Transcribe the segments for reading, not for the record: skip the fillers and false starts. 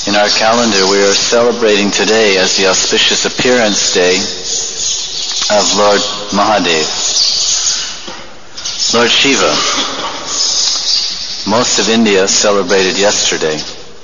In our calendar, we are celebrating today as the auspicious appearance day of Lord Mahadev, Lord Shiva. Most of India celebrated yesterday,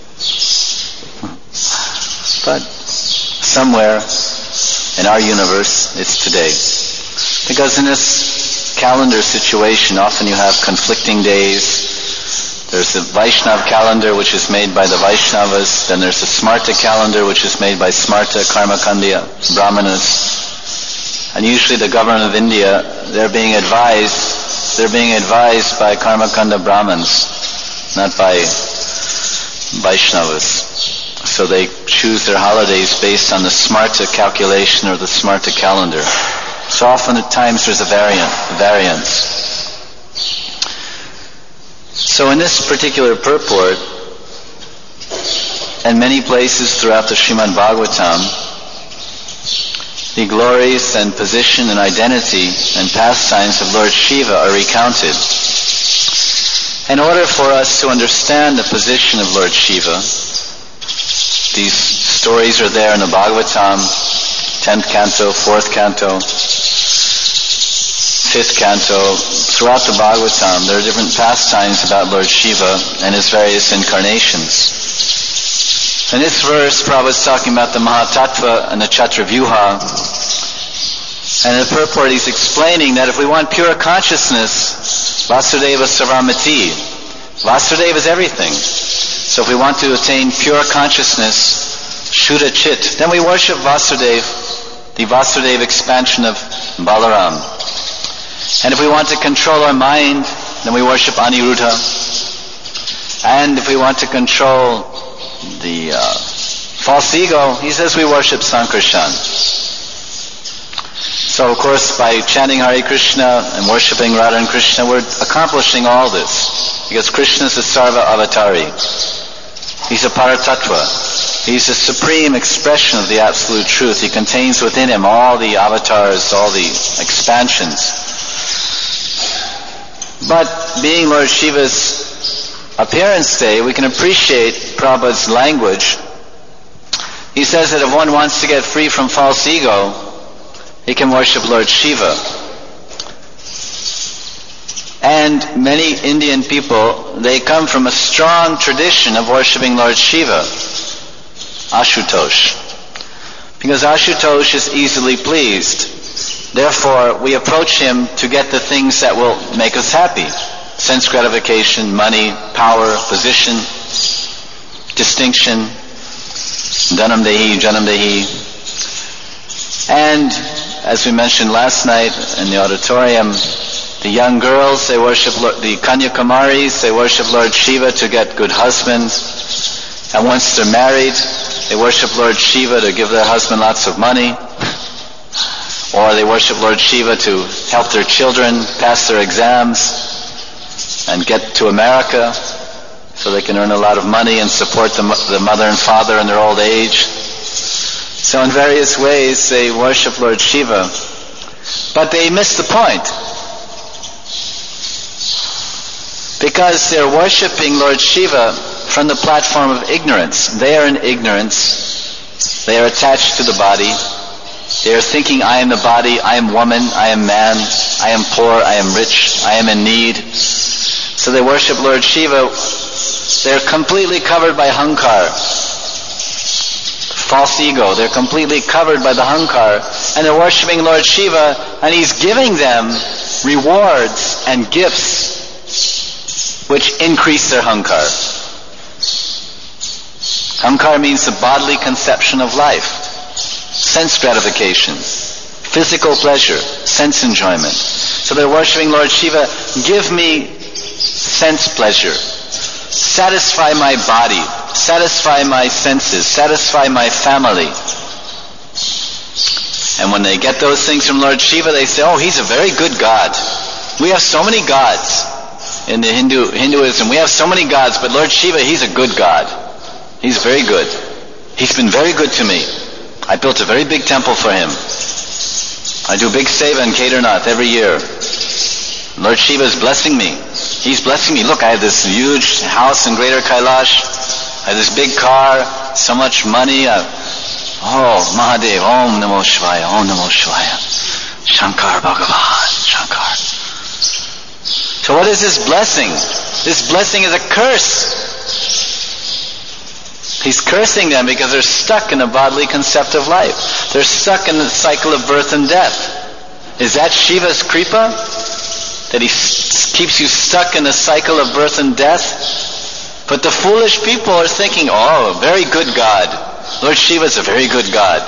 but somewhere in our universe it's today. Because in this calendar situation, often you have conflicting days. There's the Vaishnav calendar, which is made by the Vaishnavas. Then there's the Smarta calendar, which is made by Smarta Karmakandiya Brahmanas. And usually the government of India, they're being advised by Karmakanda Brahmins, not by Vaishnavas. So they choose their holidays based on the Smarta calculation or the Smarta calendar. So often at times there's a variance. So in this particular purport, and many places throughout the Srimad Bhagavatam, the glories and position and identity and pastimes of Lord Shiva are recounted. In order for us to understand the position of Lord Shiva, these stories are there in the Bhagavatam, 10th canto, 4th canto, 5th canto. Throughout the Bhagavatam, there are different pastimes about Lord Shiva and his various incarnations. In this verse, Prabhupada is talking about the Mahatattva and the Chatravyuha. And in the purport, he's explaining that if we want pure consciousness, Vasudeva Sarvamati, Vasudeva is everything. So if we want to attain pure consciousness, Shuddha Chit, then we worship Vasudeva, the Vasudeva expansion of Balaram. And if we want to control our mind, then we worship Aniruddha. And if we want to control the false ego, he says we worship Sankarshan. So of course by chanting Hare Krishna and worshipping Radha and Krishna, we're accomplishing all this. Because Krishna is a Sarva Avatari. He's a Paratattva. He's the supreme expression of the Absolute Truth. He contains within him all the avatars, all the expansions. But being Lord Shiva's appearance day, we can appreciate Prabhupada's language. He says that if one wants to get free from false ego, he can worship Lord Shiva. And many Indian people, they come from a strong tradition of worshipping Lord Shiva, Ashutosh. Because Ashutosh is easily pleased. Therefore, we approach him to get the things that will make us happy. Sense gratification, money, power, position, distinction, Dhanam Dehi, Janam Dehi. And, as we mentioned last night in the auditorium, the young girls, they worship the Kanyakamaris, they worship Lord Shiva to get good husbands. And once they're married, they worship Lord Shiva to give their husband lots of money. Or they worship Lord Shiva to help their children pass their exams and get to America so they can earn a lot of money and support the mother and father in their old age. So in various ways they worship Lord Shiva. But they miss the point. Because they're worshipping Lord Shiva from the platform of ignorance. They are in ignorance. They are attached to the body. They are thinking, I am the body, I am woman, I am man, I am poor, I am rich, I am in need. So they worship Lord Shiva. They're completely covered by Hankar. False ego. They're completely covered by the Hankar. And they're worshiping Lord Shiva, and he's giving them rewards and gifts which increase their Hankar. Hankar means the bodily conception of life. Sense gratification, physical pleasure, sense enjoyment. So they're worshiping Lord Shiva, give me sense pleasure, satisfy my body, satisfy my senses, satisfy my family. And when they get those things from Lord Shiva, they say, oh, he's a very good God. We have so many gods in the Hinduism. We have so many gods, but Lord Shiva, he's a good God. He's very good. He's been very good to me. I built a very big temple for him. I do big seva in Kedarnath every year. Lord Shiva is blessing me. He's blessing me. Look, I have this huge house in Greater Kailash. I have this big car. so much money. Mahadev, Om Namo Shivaya, Om Namo Shivaya. Shankar Bhagavan, Shankar. So what is this blessing? This blessing is a curse. He's cursing them because they're stuck in a bodily concept of life. They're stuck in the cycle of birth and death. Is that Shiva's kripa? That he keeps you stuck in the cycle of birth and death? But the foolish people are thinking, very good God. Lord Shiva is a very good God.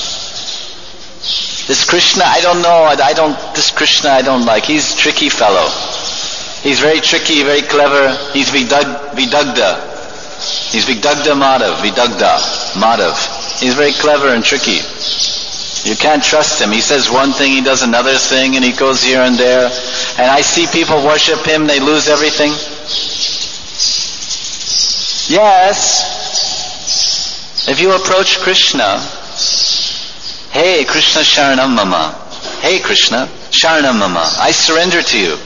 This Krishna, I don't know. This Krishna I don't like. He's a tricky fellow. He's very tricky, very clever. He's Vidagdha. He's Vidagdha Madhav. He's very clever and tricky. You can't trust him. He says one thing, he does another thing, and he goes here and there. And I see people worship him, they lose everything. Yes. If you approach Krishna, hey Krishna Sharanam Mama. Hey Krishna, Sharanam Mama. I surrender to you.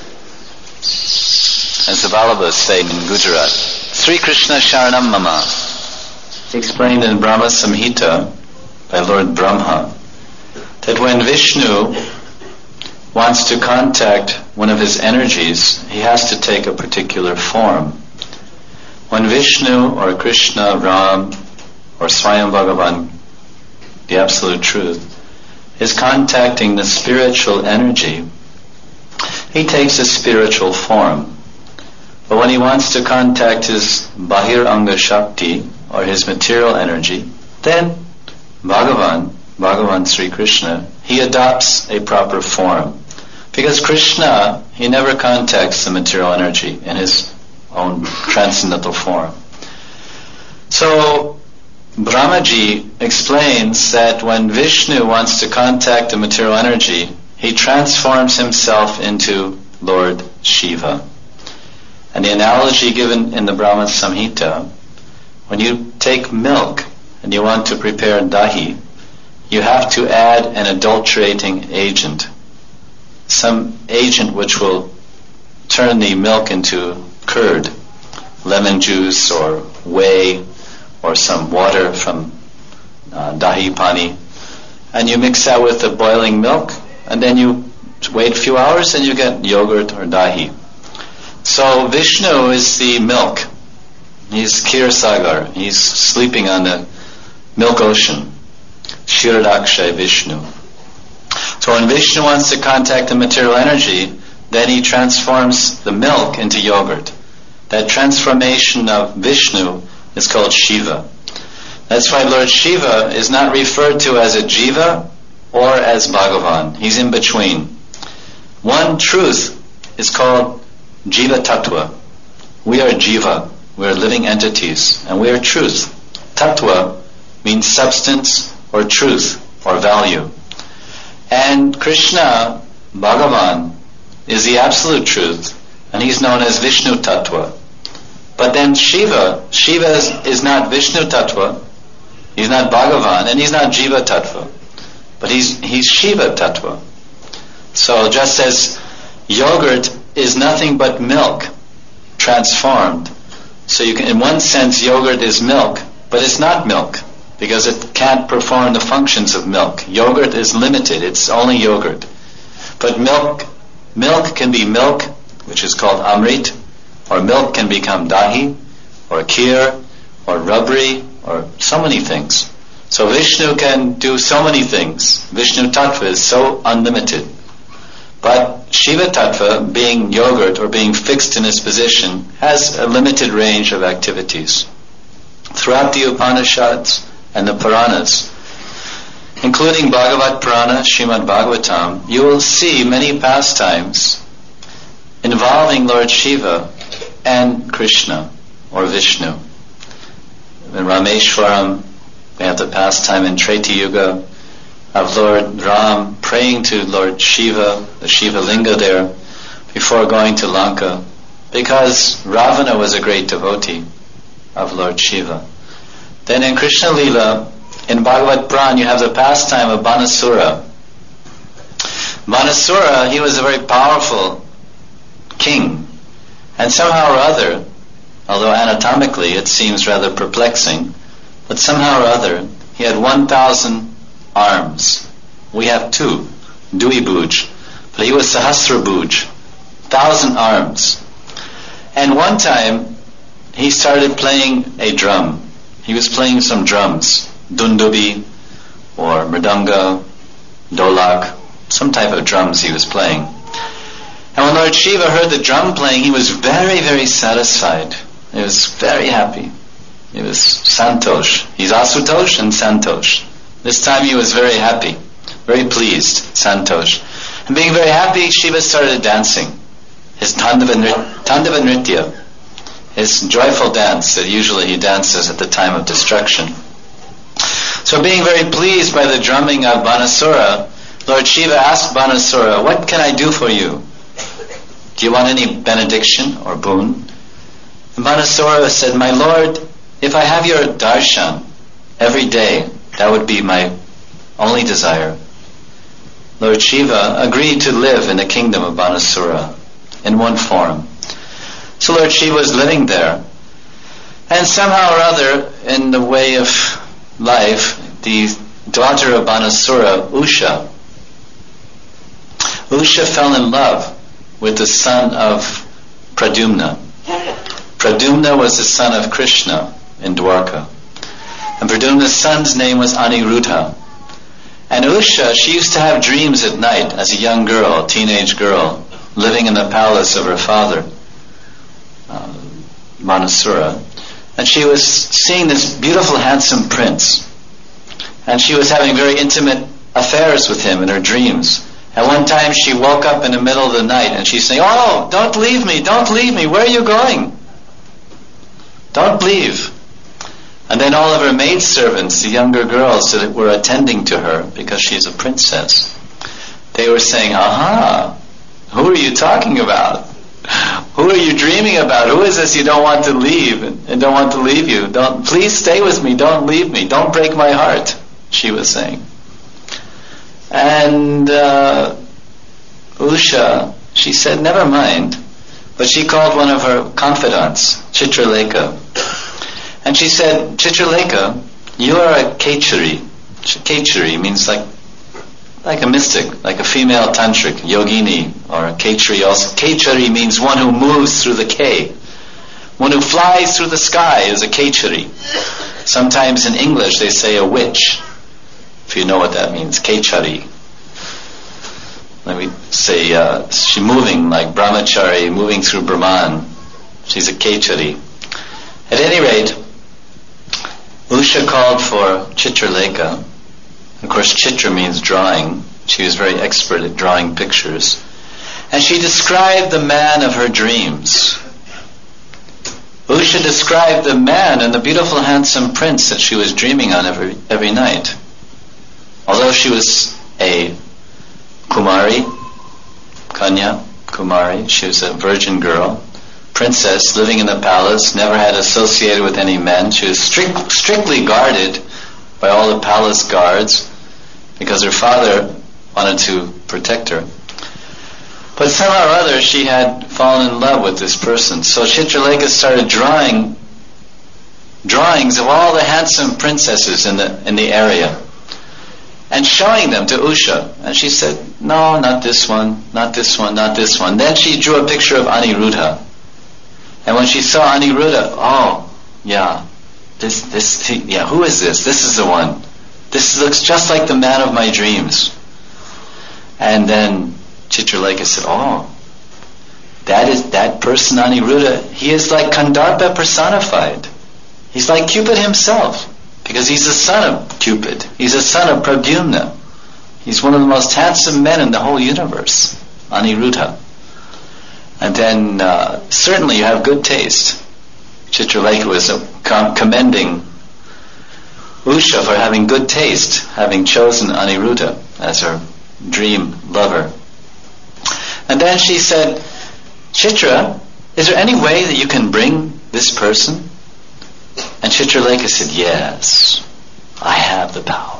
As the Vallabhas say in Gujarat. Sri Krishna Sharanam Mama. Explained in Brahma Samhita by Lord Brahma, that when Vishnu wants to contact one of his energies, he has to take a particular form. When Vishnu or Krishna, Ram, or Swayam Bhagavan, the Absolute Truth, is contacting the spiritual energy, he takes a spiritual form. But when he wants to contact his Bahir Anga Shakti, or his material energy, then Bhagavan Sri Krishna, he adopts a proper form. Because Krishna, he never contacts the material energy in his own transcendental form. So, Brahmaji explains that when Vishnu wants to contact the material energy, he transforms himself into Lord Shiva. And the analogy given in the Brahma Samhita, when you take milk and you want to prepare dahi, you have to add an adulterating agent. Some agent which will turn the milk into curd, lemon juice or whey or some water from dahi pani. And you mix that with the boiling milk, and then you wait a few hours and you get yogurt or dahi. So Vishnu is the milk. He's Kir Sagar. He's sleeping on the milk ocean. Shiradakshay Vishnu. So when Vishnu wants to contact the material energy, then he transforms the milk into yogurt. That transformation of Vishnu is called Shiva. That's why Lord Shiva is not referred to as a Jiva or as Bhagavan. He's in between. One truth is called Jiva Tattva. We are Jiva. We are living entities. And we are truth. Tattva means substance or truth or value. And Krishna, Bhagavan, is the absolute truth. And he's known as Vishnu Tattva. But then Shiva is not Vishnu Tattva. He's not Bhagavan. And he's not Jiva Tattva. But he's Shiva Tattva. So just as yogurt is nothing but milk transformed. So you can, in one sense, yogurt is milk, but it's not milk because it can't perform the functions of milk. Yogurt is limited; it's only yogurt. But milk can be milk, which is called amrit, or milk can become dahi, or kheer, or rabri, or so many things. So Vishnu can do so many things. Vishnu Tattva is so unlimited. But Shiva Tattva, being yogurt or being fixed in its position, has a limited range of activities. Throughout the Upanishads and the Puranas, including Bhagavad Purana, Srimad Bhagavatam, you will see many pastimes involving Lord Shiva and Krishna or Vishnu. In Rameshwaram, we have the pastime in Treta Yuga of Lord Ram praying to Lord Shiva, the Shiva Linga there, before going to Lanka, because Ravana was a great devotee of Lord Shiva. Then in Krishna Lila, in Bhagavad Purana, you have the pastime of Banasura. Banasura, he was a very powerful king, and somehow or other, although anatomically it seems rather perplexing, But somehow or other, he had 1,000 arms. We have 2, Dvibhuj. But he was Sahasrabhuj, 1,000 arms. And one time, he started playing a drum. He was playing some drums, dundubi, or mridanga, dolak, some type of drums he was playing. And when Lord Shiva heard the drum playing, he was very, very satisfied. He was very happy. He was santosh. He's asutosh and santosh. This time he was very happy, very pleased, santosh. And being very happy, Shiva started dancing. His Tandava Nritya, his joyful dance that usually he dances at the time of destruction. So being very pleased by the drumming of Banasura, Lord Shiva asked Banasura, "What can I do for you? Do you want any benediction or boon?" And Banasura said, "My Lord, if I have your darshan every day, that would be my only desire." Lord Shiva agreed to live in the kingdom of Banasura in one form. So Lord Shiva was living there. And somehow or other, in the way of life, the daughter of Banasura, Usha fell in love with the son of Pradyumna. Pradyumna was the son of Krishna in Dwarka. And Pradyumna's son's name was Aniruddha. And Usha, she used to have dreams at night as a young girl, a teenage girl, living in the palace of her father, Manasura. And she was seeing this beautiful, handsome prince. And she was having very intimate affairs with him in her dreams. At one time she woke up in the middle of the night and she's saying, "Oh, don't leave me, where are you going? Don't leave." And then all of her maidservants, the younger girls that were attending to her, because she's a princess, they were saying, "Aha, who are you talking about? Who are you dreaming about? Who is this you don't want to leave and don't want to leave you? Please stay with me, don't leave me, don't break my heart," she was saying. And Usha, she said, "Never mind." But she called one of her confidants, Chitralekha. And she said, "Chitralekha, you are a Kechari." Kechari means like a mystic, like a female tantric, yogini, or a Kechari also. Kechari means one who moves through the K. One who flies through the sky is a Kechari. Sometimes in English they say a witch, if you know what that means, Kechari. Let me say, she's moving like brahmachari, moving through Brahman. She's a Kechari. At any rate, Usha called for Chitralekha. Of course, Chitra means drawing. She was very expert at drawing pictures. And she described the man of her dreams. Usha described the man and the beautiful, handsome prince that she was dreaming on every night. Although she was a Kumari, Kanya, Kumari, she was a virgin girl, princess living in the palace, never had associated with any men. She was strictly guarded by all the palace guards because her father wanted to protect her. But somehow or other she had fallen in love with this person. So Chitralekha started drawing drawings of all the handsome princesses in the area and showing them to Usha. And she said, "No, not this one, not this one, not this one." Then she drew a picture of Aniruddha. And when she saw Aniruddha, oh, yeah, who is this? This is the one. This looks just like the man of my dreams. And then Chitralekha said, "Oh, that person Aniruddha, he is like Kandarpa personified. He's like Cupid himself, because he's the son of Cupid. He's the son of Pradyumna. He's one of the most handsome men in the whole universe, Aniruddha." And then, certainly you have good taste. Chitralekha was commending Usha for having good taste, having chosen Aniruddha as her dream lover. And then she said, "Chitra, is there any way that you can bring this person?" And Chitralekha said, "Yes, I have the power.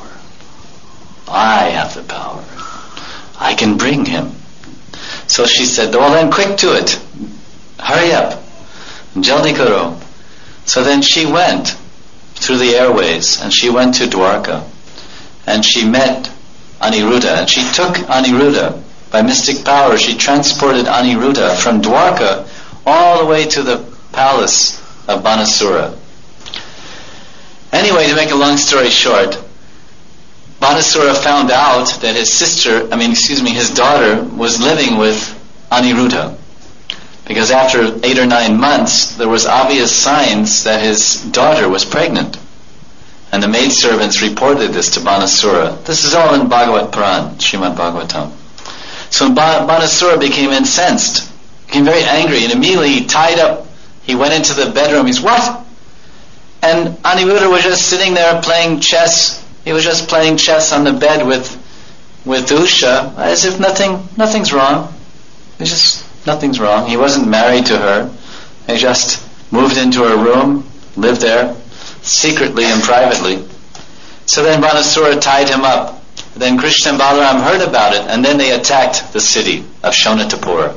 I have the power. I can bring him." So she said, "Well then, quick to it. Hurry up. Jaldi karo." So then she went through the airways, and she went to Dwarka, and she met Aniruddha, and she took Aniruddha. By mystic power, she transported Aniruddha from Dwarka all the way to the palace of Banasura. Anyway, to make a long story short, Banasura found out that his daughter was living with Aniruddha. Because after 8 or 9 months, there was obvious signs that his daughter was pregnant. And the maidservants reported this to Banasura. This is all in Bhagavat Puran, Srimad Bhagavatam. So Banasura became incensed, became very angry, and immediately he went into the bedroom. He's, what? And Aniruddha was just sitting there playing chess. He was just playing chess on the bed with Usha, as if nothing's wrong. Nothing's wrong. He wasn't married to her. He just moved into her room, lived there, secretly and privately. So then Banasura tied him up. Then Krishna and Balaram heard about it, and then they attacked the city of Shonitapura,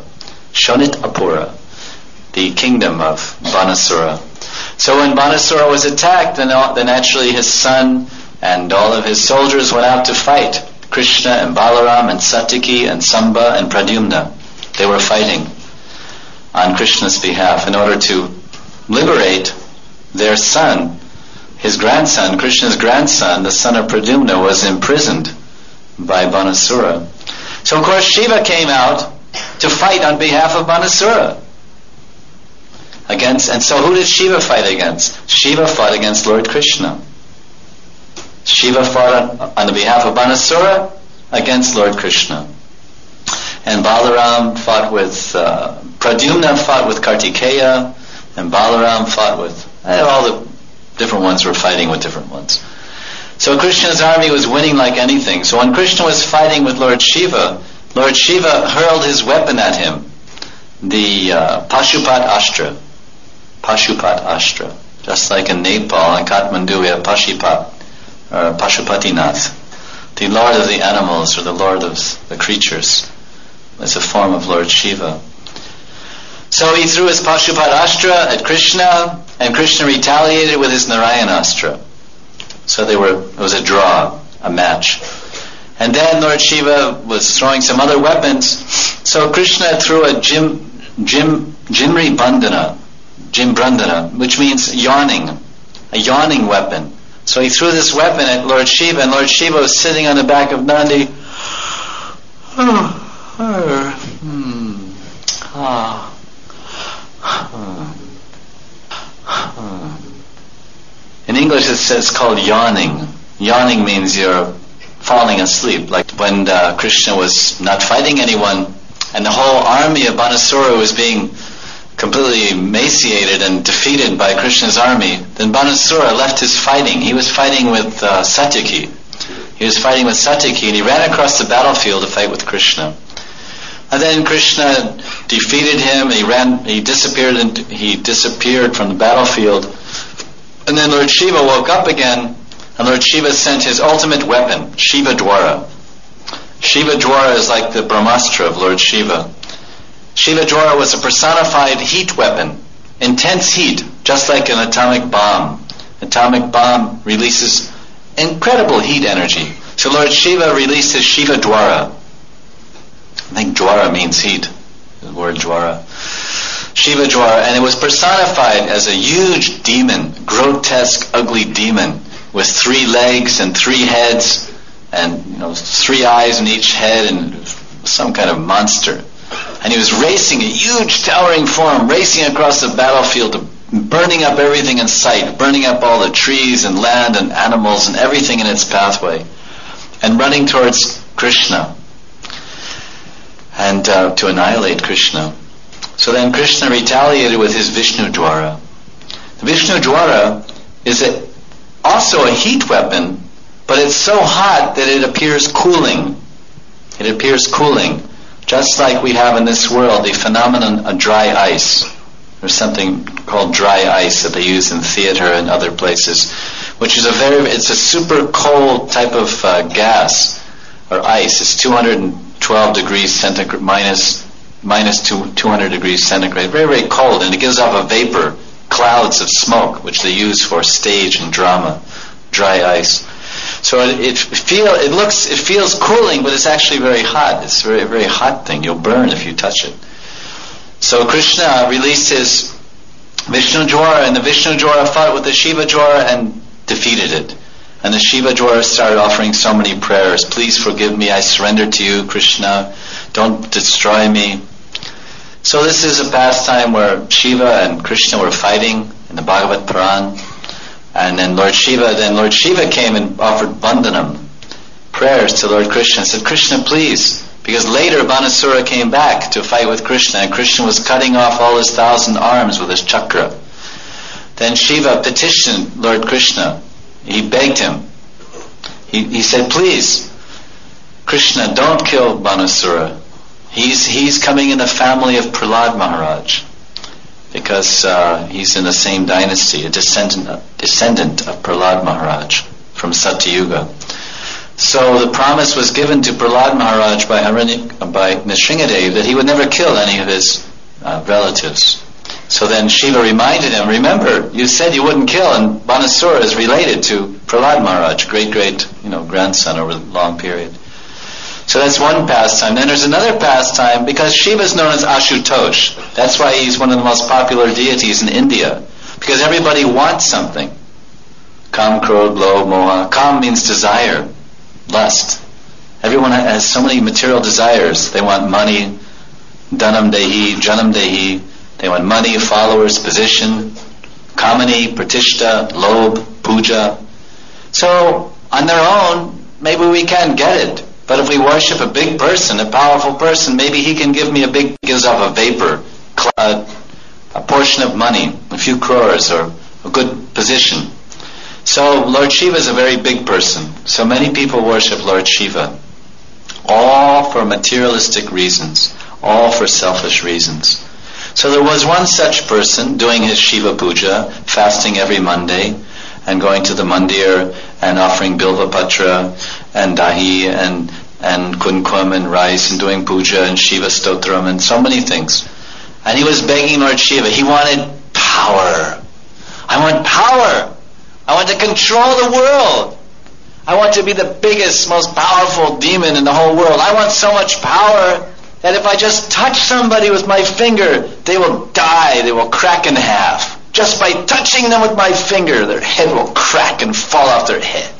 the kingdom of Banasura. So when Banasura was attacked, then naturally his son and all of his soldiers went out to fight. Krishna and Balaram and Satyaki and Samba and Pradyumna. They were fighting on Krishna's behalf in order to liberate their son. His grandson, Krishna's grandson, the son of Pradyumna, was imprisoned by Banasura. So of course Shiva came out to fight on behalf of Banasura. And so who did Shiva fight against? Shiva fought against Lord Krishna. Shiva fought on the behalf of Banasura against Lord Krishna. And Balaram fought with, Pradyumna fought with Kartikeya, and Balaram fought with, all the different ones were fighting with different ones. So Krishna's army was winning like anything. So when Krishna was fighting with Lord Shiva hurled his weapon at him, the Pashupat Ashtra. Just like in Nepal and Kathmandu we have Pashupatinath, the Lord of the animals or the Lord of the creatures. It's a form of Lord Shiva. So he threw his Pashupat Ashtra at Krishna, and Krishna retaliated with his Narayanastra. So it was a draw, a match. And then Lord Shiva was throwing some other weapons. So Krishna threw a Jimri Bandhana, which means yawning, a yawning weapon. So he threw this weapon at Lord Shiva, and Lord Shiva was sitting on the back of Nandi. In English it's called yawning. Yawning means you're falling asleep. Like when Krishna was not fighting anyone, and the whole army of Banasura was being completely emaciated and defeated by Krishna's army, then Banasura left his fighting. He was fighting with Satyaki. And he ran across the battlefield to fight with Krishna. And then Krishna defeated him. He disappeared from the battlefield. And then Lord Shiva woke up again, and Lord Shiva sent his ultimate weapon, Shiva Dwara. Shiva Dwara is like the Brahmastra of Lord Shiva. Shiva Dwara was a personified heat weapon, intense heat, just like an atomic bomb. Atomic bomb releases incredible heat energy. So Lord Shiva released his Shiva Dwara. I think Dwara means heat, the word Dwara. Shiva Dwara, and it was personified as a huge demon, grotesque, ugly demon, with 3 legs and 3 heads, and 3 eyes in each head, and some kind of monster. And he was racing, a huge towering form, racing across the battlefield, burning up everything in sight, burning up all the trees and land and animals and everything in its pathway, and running towards Krishna, and to annihilate Krishna. So then Krishna retaliated with his Vishnu Dwara. The Vishnu Dwara is also a heat weapon, but it's so hot that it appears cooling. It appears cooling, just like we have in this world the phenomenon of dry ice. There's something called dry ice that they use in theater and other places, which is it's a super cold type of gas or ice. It's 212 degrees centigrade minus 200 degrees centigrade, very, very cold, and it gives off a vapor clouds of smoke, which they use for stage and drama, dry ice. So it feels cooling, but it's actually very hot. It's a very, very hot thing. You'll burn if you touch it. So Krishna released his Vishnu Jwara, and the Vishnu Jwara fought with the Shiva Jwara and defeated it. And the Shiva Jwara started offering so many prayers. Please forgive me, I surrender to you, Krishna. Don't destroy me. So this is a pastime where Shiva and Krishna were fighting in the Bhagavad Puran. And then Lord Shiva came and offered Vandanam, prayers to Lord Krishna, and said, Krishna, please. Because later Banasura came back to fight with Krishna, and Krishna was cutting off all his 1,000 arms with his chakra. Then Shiva petitioned Lord Krishna. He begged him. He said, please, Krishna, don't kill Banasura. He's coming in the family of Prahlad Maharaj, because he's in the same dynasty, a descendant of Prahlad Maharaj from Satyuga. So the promise was given to Prahlad Maharaj by Nrsingadev that he would never kill any of his relatives. So then Shiva reminded him, remember, you said you wouldn't kill, and Banasura is related to Prahlad Maharaj, great grandson over a long period. So that's one pastime. Then there's another pastime, because Shiva is known as Ashutosh. That's why he's one of the most popular deities in India, because everybody wants something. Kam, Krodh, Lobh, Moha. Kam means desire, lust. Everyone has so many material desires. They want money, dhanam dehi, janam dehi. They want money, followers, position, kamani, pratishta, lobh, puja. So on their own, maybe we can't get it. But if we worship a big person, a powerful person, maybe he can gives off a vapor, a portion of money, a few crores, or a good position. So Lord Shiva is a very big person. So many people worship Lord Shiva. All for materialistic reasons. All for selfish reasons. So there was one such person doing his Shiva Puja, fasting every Monday, and going to the mandir and offering Bilvapatra and dahi and kunkum and rice and doing puja and Shiva Stotram and so many things. And he was begging Lord Shiva. He wanted power. I want power. I want to control the world. I want to be the biggest, most powerful demon in the whole world. I want so much power that if I just touch somebody with my finger, they will die, they will crack in half. Just by touching them with my finger, their head will crack and fall off their head.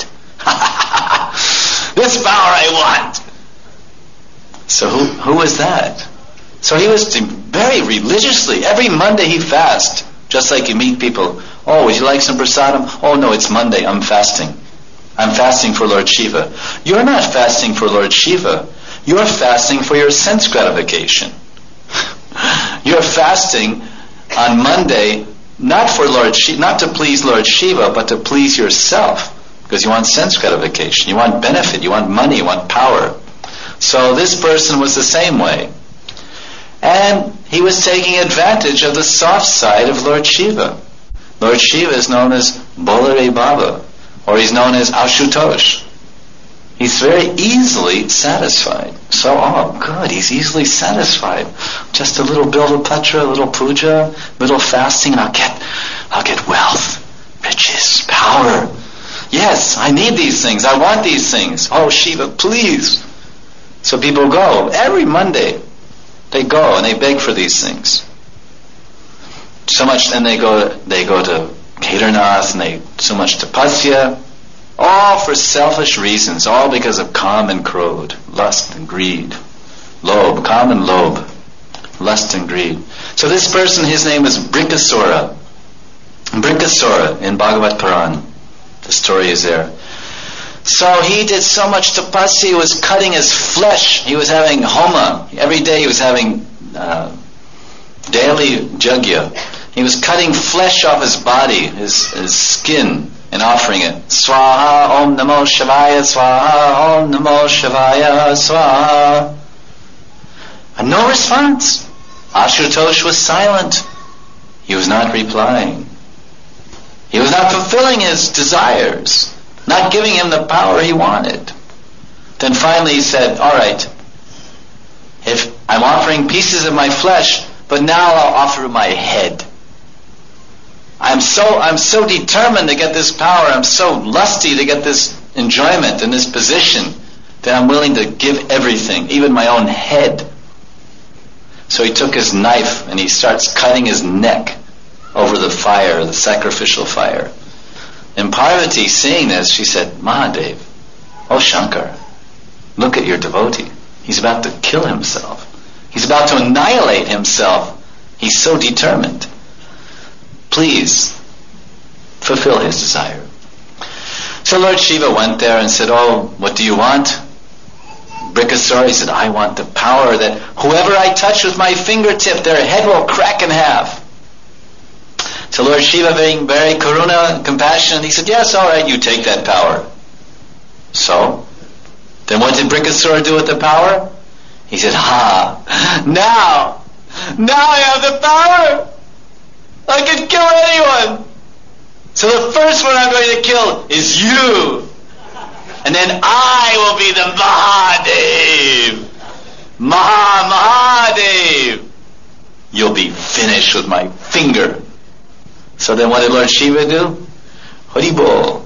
This power I want. So who was that? So he was very religiously, every Monday he fasted. Just like you meet people, oh, would you like some prasadam? Oh no, it's Monday, I'm fasting. I'm fasting for Lord Shiva. You're not fasting for Lord Shiva. You're fasting for your sense gratification. You're fasting on Monday not to please Lord Shiva, but to please yourself, because you want sense gratification, you want benefit, you want money, you want power. So this person was the same way, and he was taking advantage of the soft side of Lord Shiva. Lord Shiva is known as Bolare Baba, or he's known as Ashutosh. He's very easily satisfied. So, good, he's easily satisfied. Just a little Bilvapatra, a little puja, a little fasting, and I'll get wealth, riches, power. Yes, I need these things. I want these things. Oh, Shiva, please. So people go. Every Monday, they go and they beg for these things. So much, and they go to Kedarnath, and so much tapasya. All for selfish reasons, all because of Kam and Krodh, lust and greed. Lobh, Kam and Lobh, lust and greed. So this person, his name was Brinkasura. Brinkasura in Bhagavad Puran. The story is there. So he did so much tapasya, he was cutting his flesh. He was having homa. Every day he was having daily jagya. He was cutting flesh off his body, his skin, and offering it. Swaha, Om Namo Shivaya, Swaha, Om Namo Shivaya, Swaha. And no response. Ashutosh was silent. He was not replying. He was not fulfilling his desires, not giving him the power he wanted. Then finally he said, all right, if I'm offering pieces of my flesh, but now I'll offer my head. I'm so determined to get this power. I'm so lusty to get this enjoyment and this position that I'm willing to give everything, even my own head. So he took his knife and he starts cutting his neck over the fire, the sacrificial fire. And Parvati, seeing this, she said, Mahadev, oh Shankar, look at your devotee. He's about to kill himself. He's about to annihilate himself. He's so determined. Please, fulfill his desire. So Lord Shiva went there and said, oh, what do you want? Brikasura said, I want the power that whoever I touch with my fingertip, their head will crack in half. So Lord Shiva, being very karuna, compassionate, he said, yes, all right, you take that power. So, then what did Brikasura do with the power? He said, now I have the power. I can kill anyone. So the first one I'm going to kill is you. And then I will be the Mahadev. You'll be finished with my finger. So then what did Lord Shiva do? Haribol.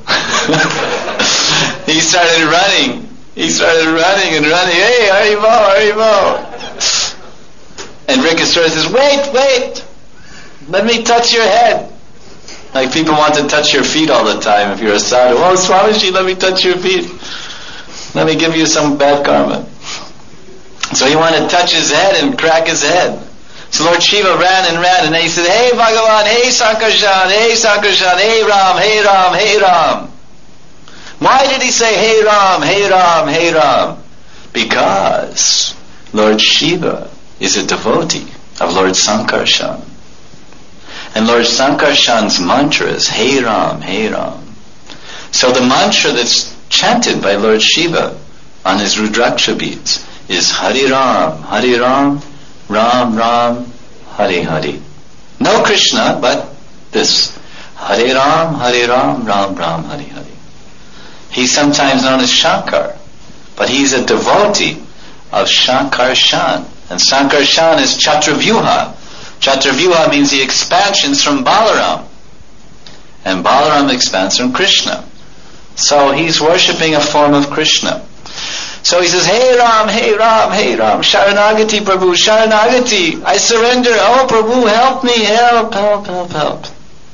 He started running. And running. Hey, Haribol. And Brikasura says, wait. Let me touch your head. Like people want to touch your feet all the time if you're a sadhu. Oh, Swamiji, let me touch your feet. Let me give you some bad karma. So he wanted to touch his head and crack his head. So Lord Shiva ran, and then he said, hey Bhagavan, hey Sankarshan, hey Ram. Why did he say, hey Ram? Because Lord Shiva is a devotee of Lord Sankarshan. And Lord Sankarshan's mantra is, hey Ram. So the mantra that's chanted by Lord Shiva on his Rudraksha beads is Hari Ram, Ram Ram, Hari. No Krishna, but this. Hari Ram, Ram Ram, Hari. He's sometimes known as Shankar, but he's a devotee of Sankarshan. And Sankarshan is Chatravyuha. Chatravyuha means the expansions from Balaram. And Balaram expands from Krishna. So he's worshipping a form of Krishna. So he says, hey Ram, Sharanagati Prabhu, Sharanagati, I surrender, oh Prabhu, help me, help.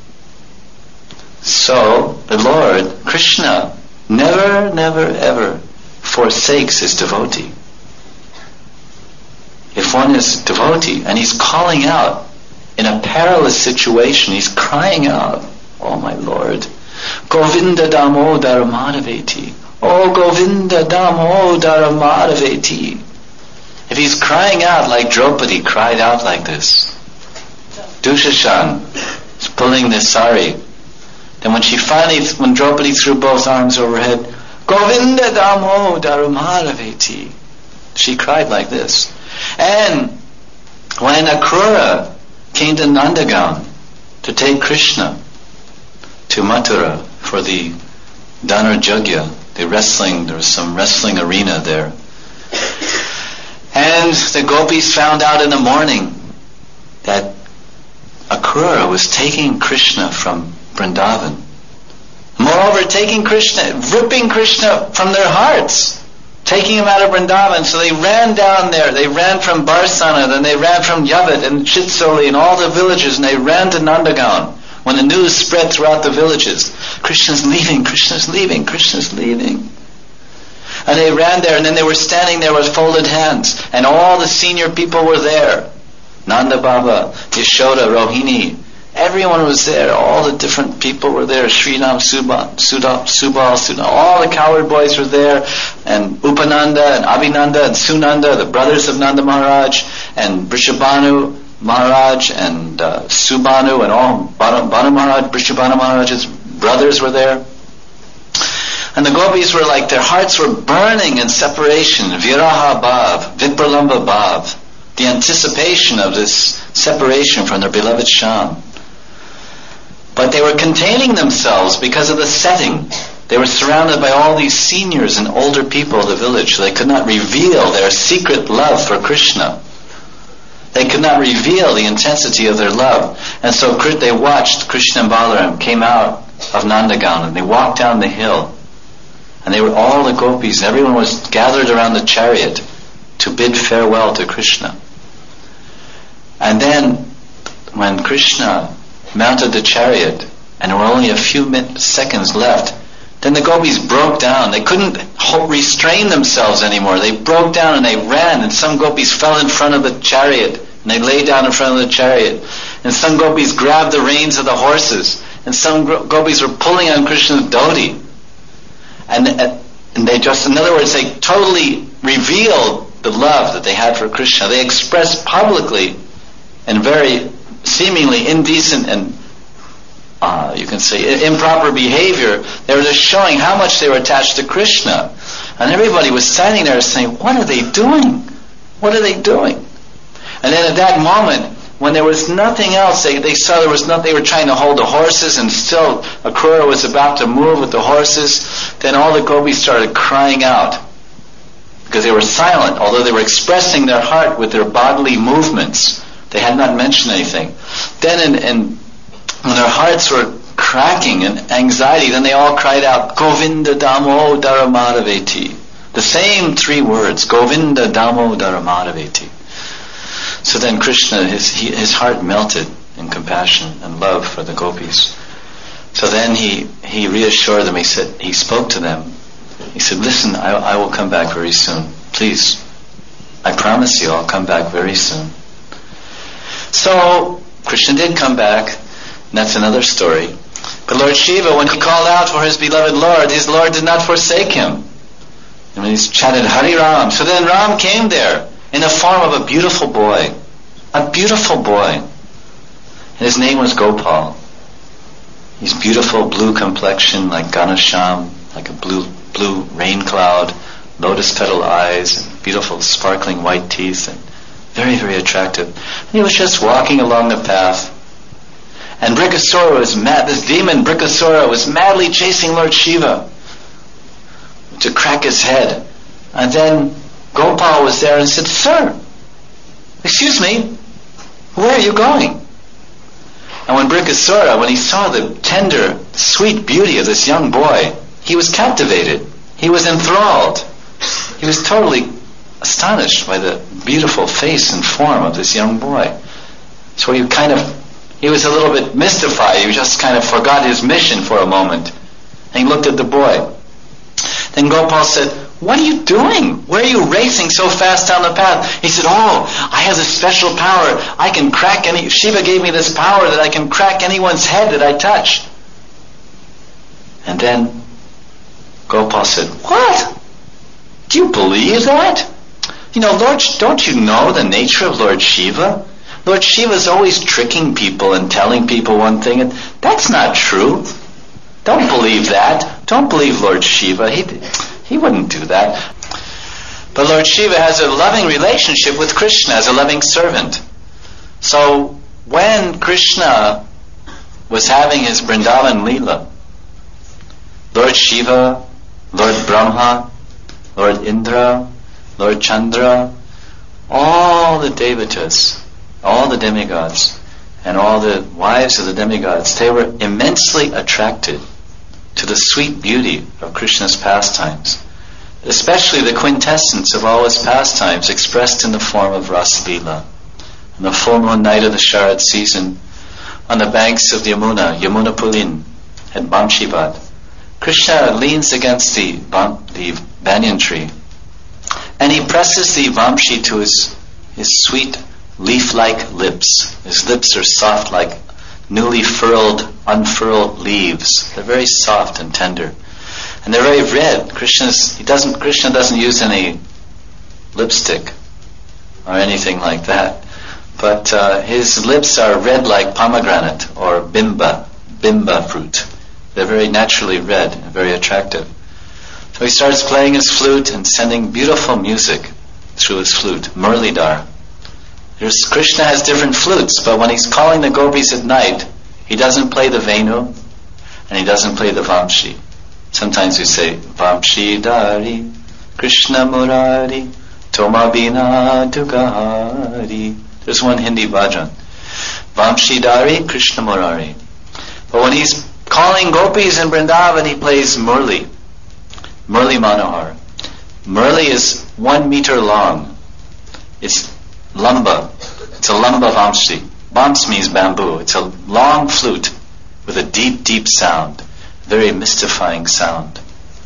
So the Lord, Krishna, never ever forsakes his devotee. If one is devotee and he's calling out in a perilous situation, he's crying out, oh my Lord, Govinda Damodara Madhaveti. Oh Govinda Damodara Madhaveti. If he's crying out like Draupadi cried out like this, Dushashan is pulling the sari. Then when Draupadi threw both arms over her head, Govinda Damodara Madhaveti, she cried like this. And when Akrura came to Nandagaon to take Krishna to Mathura for the Dhanurjagya, there was some wrestling arena there. And the gopis found out in the morning that Akrura was taking Krishna from Vrindavan. Moreover, taking Krishna, ripping Krishna from their hearts, taking him out of Vrindavan. So they ran down there. They ran from Barsana, then they ran from Yavat and Chitsoli and all the villages, and they ran to Nandagaon. When the news spread throughout the villages, Krishna's leaving. And they ran there, and then they were standing there with folded hands, and all the senior people were there. Nanda Baba, Yashoda, Rohini, everyone was there. All the different people were there. Sridham, Subal, all the cowherd boys were there, and Upananda and Abhinanda and Sunanda, the brothers of Nanda Maharaj, and Vrishabhanu Maharaj and Subhanu and all Bhanu Maharaj, Vrishabhanu Maharaj's brothers were there. And the gopis were like, their hearts were burning in separation, Viraha Bhav, Vipralamba Bhav, the anticipation of this separation from their beloved Shyam. But they were containing themselves because of the setting. They were surrounded by all these seniors and older people of the village, so they could not reveal their secret love for Krishna. They could not reveal the intensity of their love. And so they watched Krishna and Balaram came out of Nandagaon, and they walked down the hill. And they were all the gopis, everyone was gathered around the chariot to bid farewell to Krishna. And then, when Krishna mounted the chariot, and there were only a few seconds left, then the gopis broke down. They couldn't restrain themselves anymore. They broke down and they ran, and some gopis fell in front of the chariot, and they lay down in front of the chariot. And some gopis grabbed the reins of the horses, and some gopis were pulling on Krishna's dhoti. And they just, in other words, they totally revealed the love that they had for Krishna. They expressed publicly in very seemingly indecent and you can say improper behavior. They were just showing how much they were attached to Krishna. And everybody was standing there saying, what are they doing? What are they doing? And then at that moment, when there was nothing else, they saw there was nothing, they were trying to hold the horses, and still Akrura was about to move with the horses. Then all the gopis started crying out, because they were silent, although they were expressing their heart with their bodily movements. They had not mentioned anything. Then when their hearts were cracking in anxiety, then they all cried out, Govinda Damodara Madhaveti. The same three words, Govinda Damodara Madhaveti. So then Krishna, his heart melted in compassion and love for the gopis. So then he reassured them. He spoke to them. He said, listen, I will come back very soon. Please, I promise you I'll come back very soon. So Krishna did come back, and that's another story. But Lord Shiva, when he called out for his beloved Lord, his Lord did not forsake him. And when he chanted Hari Ram, so then Ram came there in the form of a beautiful boy. A beautiful boy. And his name was Gopal. His beautiful blue complexion like Ganesham, like a blue rain cloud, lotus petal eyes, and beautiful sparkling white teeth, and very, very attractive. And he was just walking along the path. And Brikasura was mad. This demon Brikasura was madly chasing Lord Shiva to crack his head. And then Gopal was there and said, Sir, excuse me, where are you going? And when Brikasura, when he saw the tender, sweet beauty of this young boy, he was captivated. He was enthralled. He was totally astonished by the beautiful face and form of this young boy. So he was a little bit mystified. He just kind of forgot his mission for a moment. And he looked at the boy. Then Gopal said, what are you doing? Where are you racing so fast down the path? He said, I have this special power. I can crack Shiva gave me this power that I can crack anyone's head that I touch. And then Gopal said, what? Do you believe that? Lord, don't you know the nature of Lord Shiva? Lord Shiva is always tricking people and telling people one thing, and that's not true. Don't believe that. Don't believe Lord Shiva. He wouldn't do that. But Lord Shiva has a loving relationship with Krishna as a loving servant. So when Krishna was having his Vrindavan Leela, Lord Shiva, Lord Brahma, Lord Indra, Lord Chandra, all the devatas, all the demigods, and all the wives of the demigods, they were immensely attracted to the sweet beauty of Krishna's pastimes, especially the quintessence of all his pastimes expressed in the form of Rasa Leela. On the full moon night of the Sharad season, on the banks of the Yamuna Pulin at Bamshibad, Krishna leans against the banyan tree, and he presses the Vamshi to his sweet leaf-like lips. His lips are soft like newly unfurled leaves. They're very soft and tender. And they're very red. Krishna doesn't use any lipstick or anything like that. But his lips are red like pomegranate or bimba fruit. They're very naturally red and very attractive. So he starts playing his flute and sending beautiful music through his flute, Murlidhar. Krishna has different flutes, but when he's calling the gopis at night, he doesn't play the Venu and he doesn't play the Vamshi. Sometimes we say, Vamshi Dari, Krishna Murari, Toma Bina Dugahari. There's one Hindi bhajan. Vamshidhari Krishna Murari. But when he's calling gopis in Vrindavan, he plays Murli. Murli Manohar. Murli is 1 meter long. It's lamba. It's a lamba vamshi. Vams means bamboo. It's a long flute with a deep, deep sound. Very mystifying sound.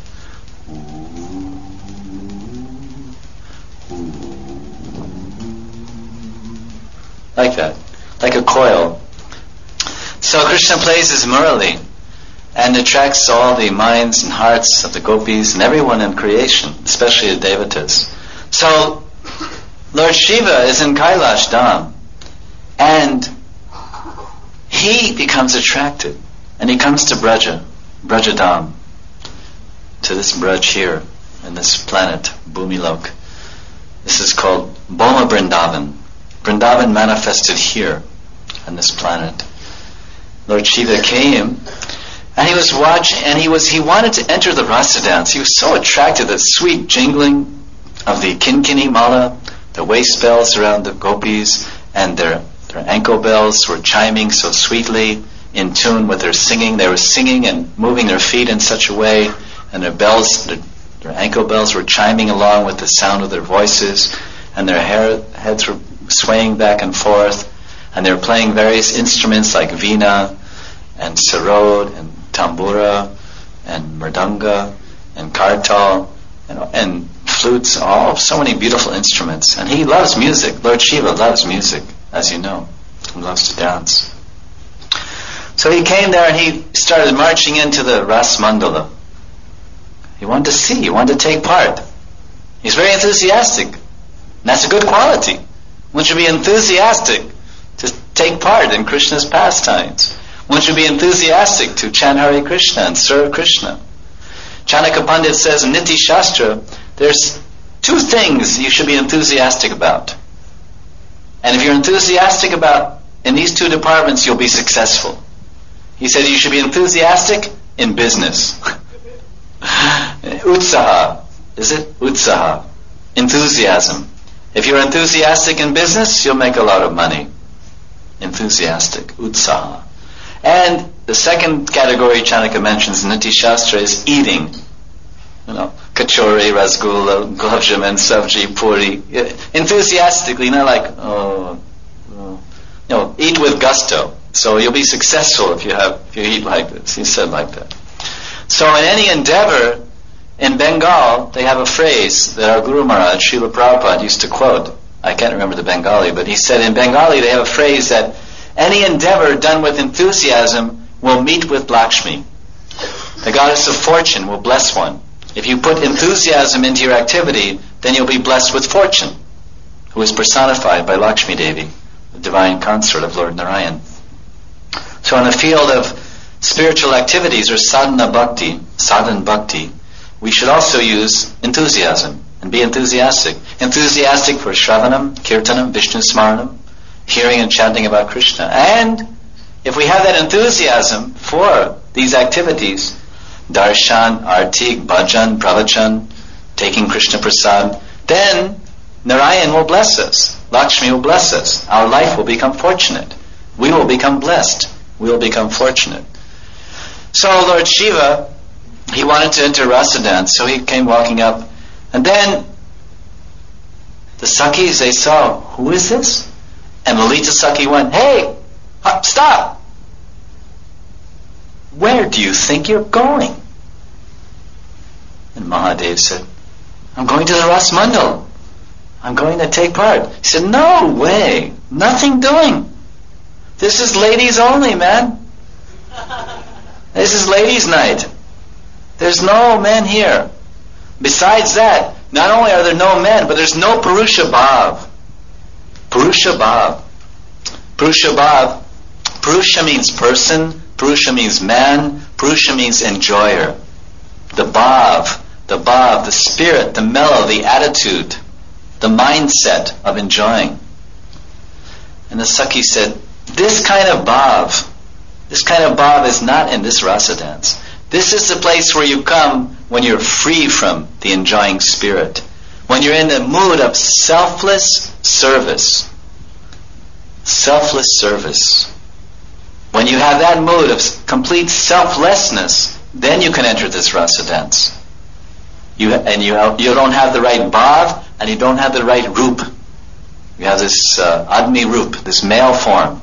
Like that. Like a coil. So Krishna plays his Murali and attracts all the minds and hearts of the gopis and everyone in creation, especially the devatas. So Lord Shiva is in Kailash Dham and he becomes attracted and he comes to Braja Dham, to this Braj here in this planet, Bhumilok. This is called Boma Vrindavan. Vrindavan manifested here on this planet. Lord Shiva came and he was watching, and he wanted to enter the rasa dance. He was so attracted to the sweet jingling of the kinkini mala, the waist bells around the gopis, and their ankle bells were chiming so sweetly in tune with their singing. They were singing and moving their feet in such a way, and their ankle bells were chiming along with the sound of their voices, and their heads were swaying back and forth, and they were playing various instruments like veena and sarod and tambura and mridanga and kartal and flutes, so many beautiful instruments. And he loves music. Lord Shiva loves music, as you know. He loves to dance. So he came there and he started marching into the Ras Mandala. He wanted to see, he wanted to take part. He's very enthusiastic. And that's a good quality. One should be enthusiastic to take part in Krishna's pastimes. One should be enthusiastic to chant Hare Krishna and serve Krishna. Chanakya Pandit says in Niti Shastra, there's 2 things you should be enthusiastic about. And if you're enthusiastic about in these 2 departments, you'll be successful. He said you should be enthusiastic in business. Utsaha. Is it? Utsaha. Enthusiasm. If you're enthusiastic in business, you'll make a lot of money. Enthusiastic. Utsaha. And the second category Chanakya mentions in Niti Shastra is eating. Kachori, rasgulla, gulab jamun, sabji, puri. Enthusiastically, not like, eat with gusto. So you'll be successful if you eat like this. He said like that. So in any endeavor, in Bengal, they have a phrase that our Guru Maharaj, Srila Prabhupada, used to quote. I can't remember the Bengali, but he said in Bengali they have a phrase that any endeavor done with enthusiasm will meet with Lakshmi. The goddess of fortune will bless one. If you put enthusiasm into your activity, then you'll be blessed with fortune, who is personified by Lakshmi Devi, the divine consort of Lord Narayan. So in the field of spiritual activities or sadhana bhakti, we should also use enthusiasm and be enthusiastic. Enthusiastic for Shravanam, Kirtanam, Vishnu Smaranam, hearing and chanting about Krishna. And if we have that enthusiasm for these activities, darshan, arti, bhajan, pravachan, taking Krishna prasad, then Narayan will bless us. Lakshmi will bless us. Our life will become fortunate. We will become blessed. We will become fortunate. So Lord Shiva, he wanted to enter rasa dance, so he came walking up. And then the Sakhis, they saw, who is this? And Lalita Sakhi went, hey, stop! Where do you think you're going? And Mahadev said, I'm going to the Ras Mandal. I'm going to take part. He said, no way, nothing doing. This is ladies only, man. This is ladies' night. There's no men here. Besides that, not only are there no men, but there's no Purusha Bhav. Purusha Bhav. Purusha Bhav. Purusha means person. Purusha means man. Purusha means enjoyer. The Bhav, the spirit, the mellow, the attitude, the mindset of enjoying. And the Sakhi said, this kind of Bhav is not in this rasa dance. This is the place where you come when you're free from the enjoying spirit. When you're in the mood of selfless service. selfless service. When you have that mood of complete selflessness, then you can enter this rasa dance. You don't have the right bhav, and you don't have the right roop. You have this admi roop, this male form.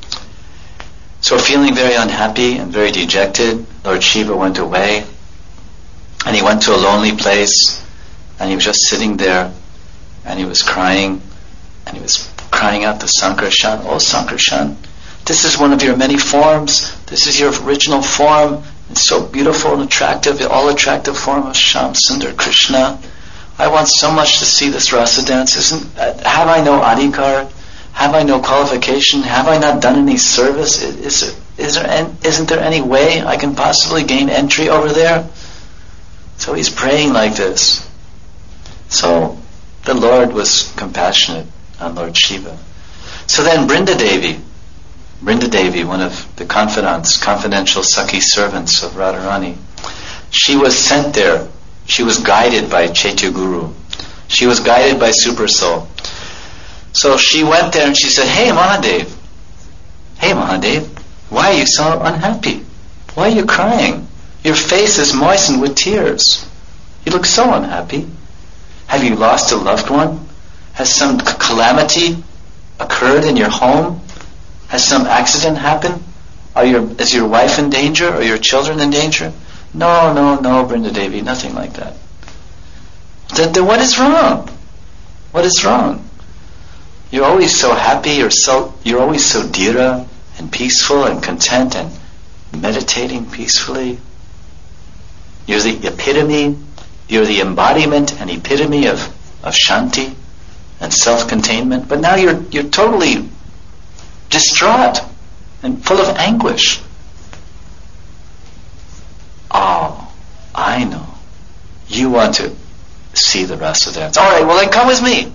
So feeling very unhappy and very dejected, Lord Shiva went away, and he went to a lonely place, and he was just sitting there, and he was crying, and he was crying out to Sankarshan, "Oh Sankarshan, this is one of your many forms. This is your original form. It's so beautiful and attractive, the all-attractive form of Shyam Sundar Krishna. I want so much to see this rasa dance. Have I no adhikar? Have I no qualification? Have I not done any service? Isn't there any way I can possibly gain entry over there?" So he's praying like this. So the Lord was compassionate on Lord Shiva. So then Brinda Devi, one of the confidential Sakhi servants of Radharani, she was sent there. She was guided by Chaitya Guru. She was guided by Super Soul. So she went there and she said, Hey Mahadev, why are you so unhappy? Why are you crying? Your face is moistened with tears. You look so unhappy. Have you lost a loved one? Has some calamity occurred in your home? Has some accident happened? Is your wife in danger? Or your children in danger? No, Brinda Devi, nothing like that. Then what is wrong? What is wrong? You're always so happy, you're always so dhira and peaceful and content and meditating peacefully. You're the epitome, you're the embodiment and epitome of shanti and self-containment. But now you're totally distraught and full of anguish. Oh, I know. You want to see the rasa dance. All right, well then come with me.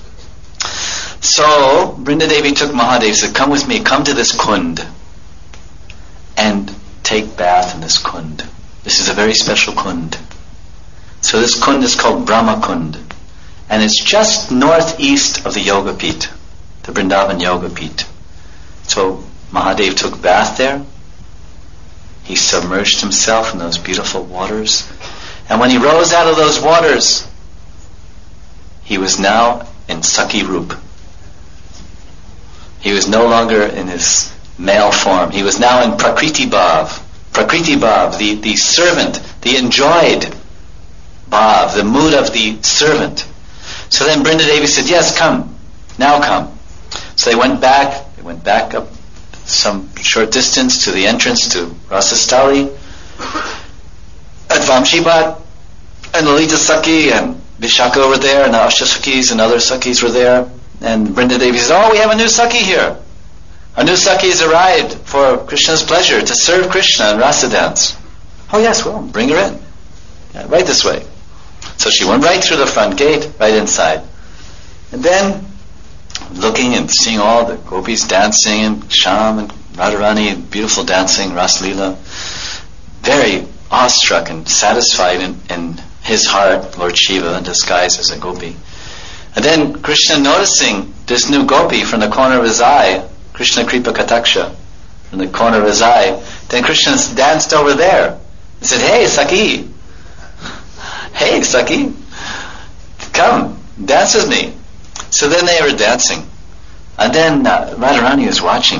So Brinda Devi took Mahadev and said, come with me, come to this kund and take bath in this kund. This is a very special kund. So this kund is called Brahma Kund, and it's just northeast of the Yoga Peeth, the Vrindavan Yoga Peeth. So Mahadev took bath there. He submerged himself in those beautiful waters. And when he rose out of those waters, he was now in Sakhi Roop. He was no longer in his male form. He was now in Prakriti Bhav. Prakriti Bhav, the servant, the enjoyed Bhav, the mood of the servant. So then Brinda Devi said, yes, come. Now come. So they went back up some short distance to the entrance to Rasastali. At Vamshibat, and Lalita Sakhi and Vishaka were there, and the Ashta Sakhis and other Sakhis were there. And Brinda Devi says, oh, we have a new Sakhi here. A new Sakhi has arrived for Krishna's pleasure, to serve Krishna in rasa dance. Oh yes, well, bring her in. Yeah, right this way. So she went right through the front gate, right inside. And then, looking and seeing all the gopis dancing, and Shyam and Radharani, beautiful dancing, Ras Leela, very awestruck and satisfied in his heart, Lord Shiva, in disguise as a gopi. And then Krishna noticing this new gopi from the corner of his eye, Krishna Kripa Kataksha, from the corner of his eye, then Krishna danced over there. He said, hey Sakhi, come, dance with me. So then they were dancing. And then Radharani was watching.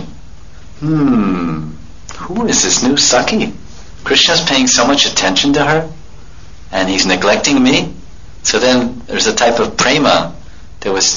Who is this new Sakhi? Krishna's paying so much attention to her, and he's neglecting me. So then there's a type of prema that was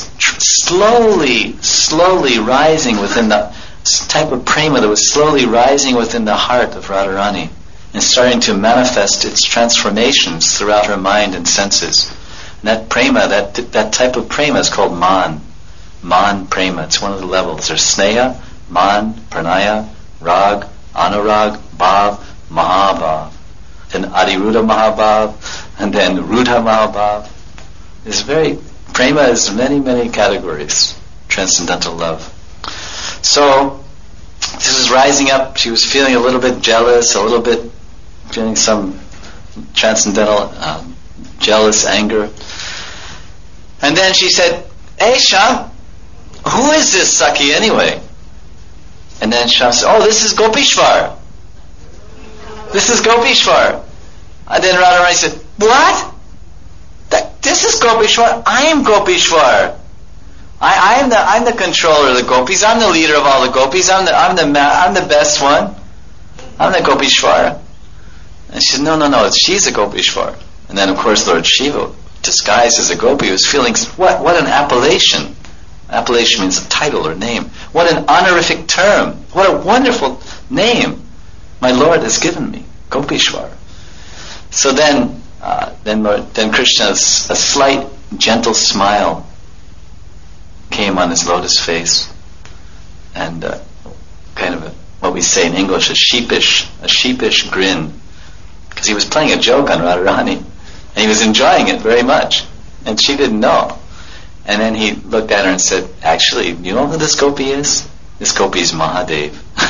slowly rising within the type of prema that was slowly rising within the heart of Radharani and starting to manifest its transformations throughout her mind and senses. And that prema, that type of prema is called man. Man prema. It's one of the levels. There's sneha, man, pranaya, rag, anurag, bhav, mahabhav. Then adiruddha mahabhav, and then ruddha mahabhav. It's prema is many categories. Transcendental love. So, this is rising up. She was feeling a little bit jealous, a little bit feeling some transcendental jealous anger. And then she said, hey Shyam, who is this Sakhi anyway? And then Shyam said, oh, this is Gopishwar. This is Gopishwar. And then Radharani said, what? This is Gopishwar. I am Gopishwar. I'm the controller of the gopis. I'm the leader of all the gopis. I'm the best one. I'm the Gopishwar. And she said, no, she's a Gopishwar. And then of course Lord Shiva, disguised as a gopi, was feeling, what an appellation. Appellation means a title or name. What an honorific term. What a wonderful name my Lord has given me, Gopishwar. So then Krishna's a slight, gentle smile came on his lotus face, and kind of what we say in English, a sheepish grin, because he was playing a joke on Radharani, and he was enjoying it very much, and she didn't know. And then he looked at her and said, actually, you know who this gopi is? This gopi is Mahadev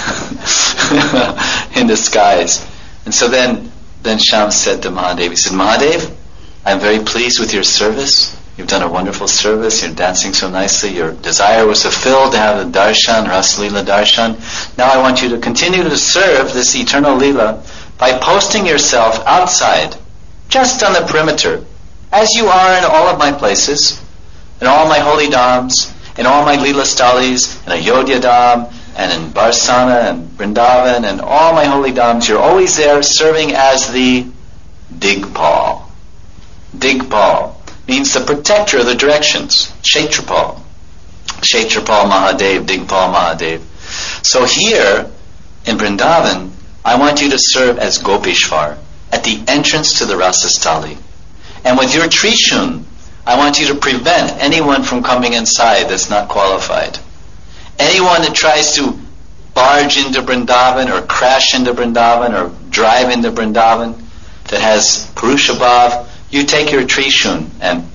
in disguise. And so then Shyam said to Mahadev, he said, Mahadev, I'm very pleased with your service. You've done a wonderful service. You're dancing so nicely. Your desire was fulfilled to have the darshan, Ras Leela darshan. Now I want you to continue to serve this eternal Leela by posting yourself outside, just on the perimeter, as you are in all of my places, in all my holy dhams, in all my Leela Stalis, in Ayodhya Dham, and in Barsana and Vrindavan, and all my holy dhams. You're always there serving as the Digpal. Digpal means the protector of the directions. Kshetrapal. Kshetrapal Mahadev, Digpal Mahadev. So here in Vrindavan, I want you to serve as Gopishwar at the entrance to the Rasastali. And with your Trishun, I want you to prevent anyone from coming inside that's not qualified. Anyone that tries to barge into Vrindavan or crash into Vrindavan or drive into Vrindavan that has Purusha Bhav, you take your Trishun and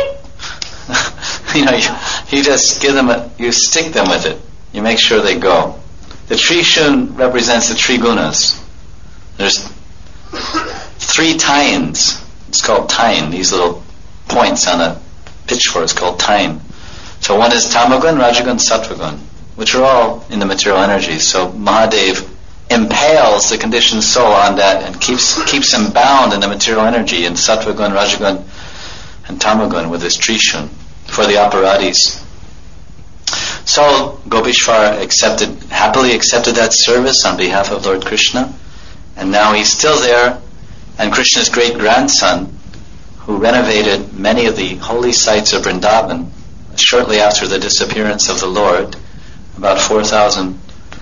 you just give them you stick them with it. You make sure they go. The Trishun represents the Trigunas. There's 3 tines. It's called tine. These little points on a pitchfork is called tine. So one is Tamagun, Rajagun, Sattvagun, which are all in the material energy. So Mahadev impales the conditioned soul on that and keeps him bound in the material energy in Sattvagun, Rajagun, and Tamagun with his Trishun for the operatis. So Gopishwar happily accepted that service on behalf of Lord Krishna, and now he's still there, and Krishna's great grandson, who renovated many of the holy sites of Vrindavan shortly after the disappearance of the Lord, about 5,000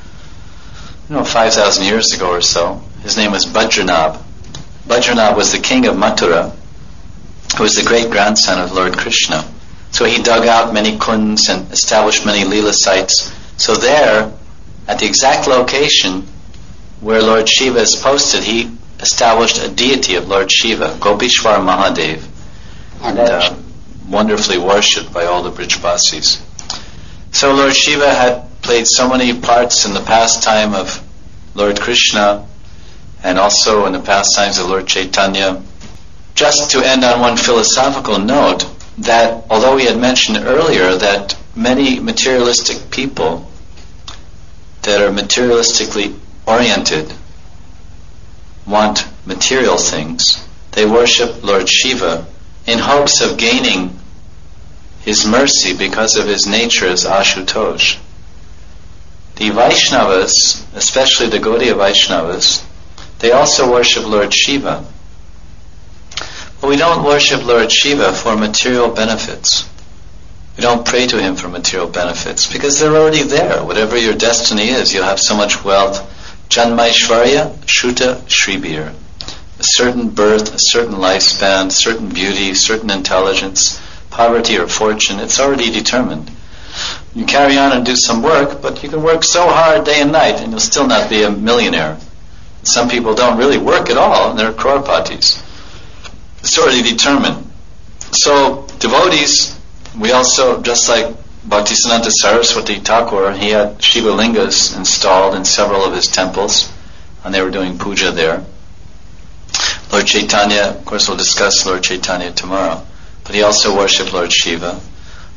years ago or so. His name was Bajranab. Bajranab was the king of Mathura, who was the great-grandson of Lord Krishna. So he dug out many kunds and established many Leela sites. So there, at the exact location where Lord Shiva is posted, he established a deity of Lord Shiva, Gopishwar Mahadev, and wonderfully worshipped by all the Brijvasis. So Lord Shiva had played so many parts in the pastime of Lord Krishna and also in the pastimes of Lord Chaitanya. Just to end on one philosophical note, that although we had mentioned earlier that many materialistic people that are materialistically oriented want material things, they worship Lord Shiva in hopes of gaining his mercy because of his nature as Ashutosh. The Vaishnavas, especially the Gaudiya Vaishnavas, they also worship Lord Shiva. But we don't worship Lord Shiva for material benefits. We don't pray to him for material benefits because they're already there. Whatever your destiny is, you'll have so much wealth. Janmaishvarya, Shruta, Shribir. A certain birth, a certain lifespan, certain beauty, certain intelligence, poverty or fortune, it's already determined. You carry on and do some work, but you can work so hard day and night and you'll still not be a millionaire. Some people don't really work at all and they're crorpatis. It's already determined. So devotees, we also, just like Bhaktisiddhanta Saraswati Thakur, he had Shiva Lingas installed in several of his temples, and they were doing puja there. Lord Chaitanya, of course we'll discuss Lord Chaitanya tomorrow, but he also worshipped Lord Shiva.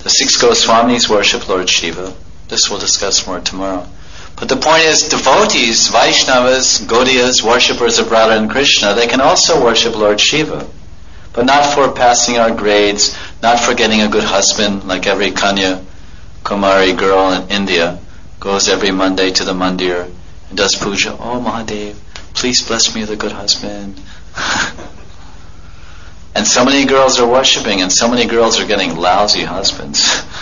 The 6 Goswamis worship Lord Shiva. This we'll discuss more tomorrow. But the point is, devotees, Vaishnavas, Gaudiyas, worshippers of Radha and Krishna, they can also worship Lord Shiva. But not for passing our grades, not for getting a good husband, like every Kanya Kumari girl in India goes every Monday to the mandir and does puja. Oh, Mahadev, please bless me with a good husband. And so many girls are worshipping, and so many girls are getting lousy husbands.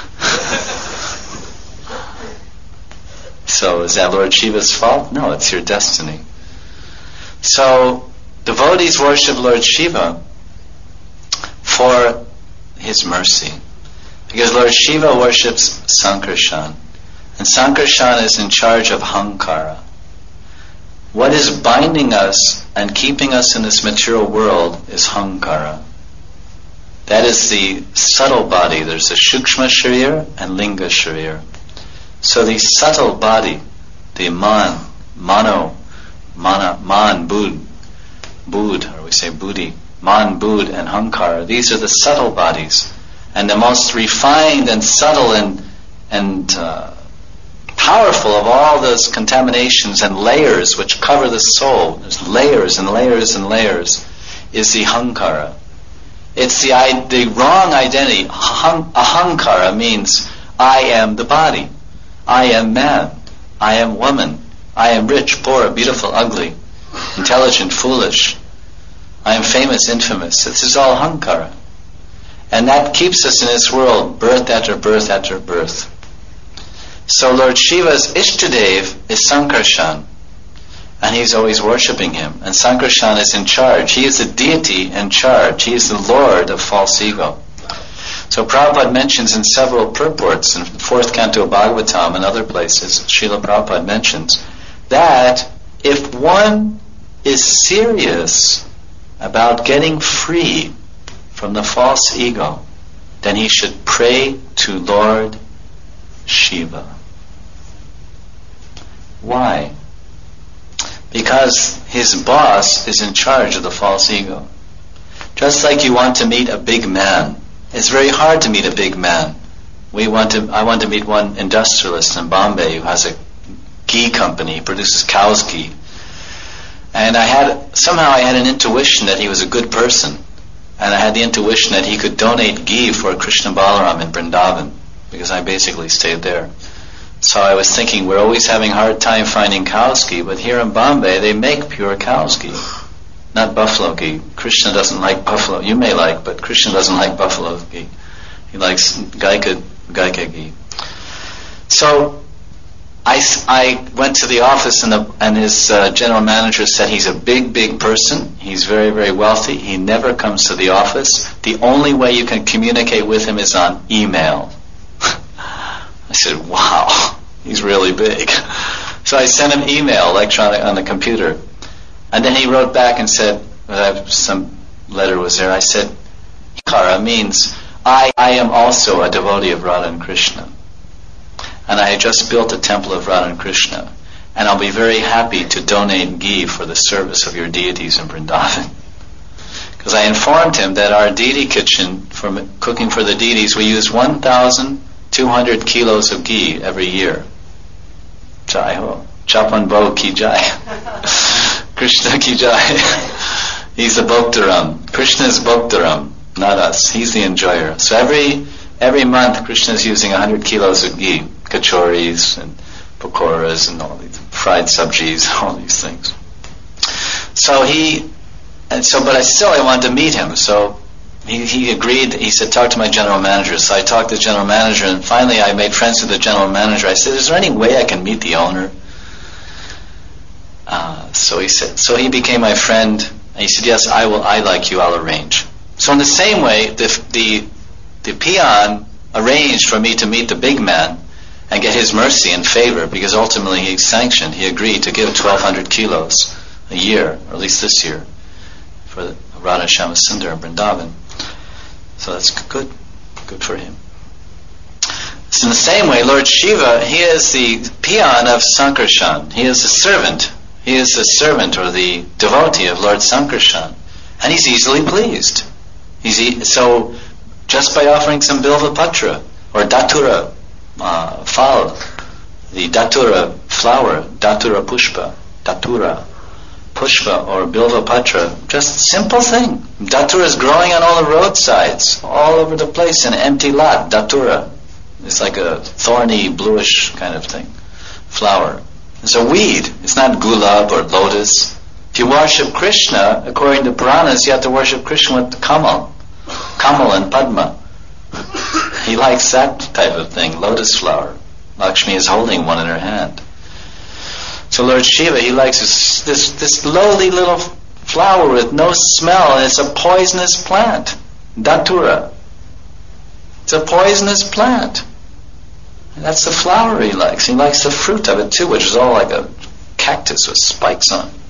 So is that Lord Shiva's fault? No, it's your destiny. So devotees worship Lord Shiva for his mercy. Because Lord Shiva worships Sankarshan. And Sankarshan is in charge of Hankara. What is binding us and keeping us in this material world is Hankara. That is the subtle body. There's the Shukshma Sharir and Linga Sharir. So the subtle body, the Man, Bud, or we say Buddhi, Man, Bud, and Hankara, these are the subtle bodies. And the most refined and subtle and powerful of all those contaminations and layers which cover the soul, there's layers and layers and layers, is the Hankara. It's the wrong identity. Ahankara means I am the body. I am man. I am woman. I am rich, poor, beautiful, ugly, intelligent, foolish. I am famous, infamous. This is all Hankara. And that keeps us in this world, birth after birth after birth. So Lord Shiva's Ishtadev is Sankarshan. And he's always worshipping him. And Sankarshan is in charge. He is the deity in charge. He is the lord of false ego. So Prabhupada mentions in several purports, in the 4th canto of Bhagavatam and other places, Srila Prabhupada mentions that if one is serious about getting free from the false ego, then he should pray to Lord Shiva. Why? Because his boss is in charge of the false ego. Just like you want to meet a big man. It's very hard to meet a big man. I want to meet one industrialist in Bombay who has a ghee company, he produces cow's ghee. And I had an intuition that he was a good person. And I had the intuition that he could donate ghee for Krishna Balaram in Vrindavan, because I basically stayed there. So I was thinking, we're always having a hard time finding cow's ghee, but here in Bombay they make pure cow's ghee, not buffalo ghee. Krishna doesn't like buffalo. You may like, but Krishna doesn't like buffalo ghee. He likes Gaika ghee. So I went to the office, and his general manager said he's a big person. He's very, very wealthy. He never comes to the office. The only way you can communicate with him is on email. I said, wow, he's really big. So I sent him email, electronic, on the computer. And then he wrote back and said, some letter was there, I said, Kara means, I am also a devotee of Radha and Krishna. And I had just built a temple of Radha and Krishna. And I'll be very happy to donate ghee for the service of your deities in Vrindavan. Because I informed him that our deity kitchen, for cooking for the deities, we use 1,200 kilos of ghee every year. Jai ho. Chapan Bho ki jai. Krishna ki jai. He's the Bhoktaram. Krishna is Bhoktaram, not us. He's the enjoyer. So every month Krishna is using 100 kilos of ghee. Kachoris and pakoras and all these fried sabjis, all these things. But I wanted to meet him. So he agreed. He said, talk to my general manager. So I talked to the general manager, and finally I made friends with the general manager. I said, is there any way I can meet the owner? So he said, so he became my friend, and he said, yes, I like you, I'll arrange. So in the same way, the peon arranged for me to meet the big man and get his mercy and favor, because ultimately he agreed to give 1,200 kilos a year, or at least this year, for Radha Shyamasundar in Vrindavan. So that's good for him. So in the same way, Lord Shiva, he is the peon of Sankarshan. He is the servant. He is the servant or the devotee of Lord Sankarshan. And he's easily pleased. So just by offering some bilva patra, Or Datura Phal, the Datura flower, Datura Pushpa, Datura Pushpa or Bilva Patra, just simple thing. Datura is growing on all the roadsides, all over the place in an empty lot. Datura. It's like a thorny, bluish kind of thing. Flower. It's a weed. It's not gulab or lotus. If you worship Krishna, according to Puranas, you have to worship Krishna with Kamal. Kamal and Padma. He likes that type of thing, lotus flower. Lakshmi is holding one in her hand. So Lord Shiva, he likes this lowly little flower with no smell, and it's a poisonous plant. Datura. It's a poisonous plant. And that's the flower he likes. He likes the fruit of it too, which is all like a cactus with spikes on it.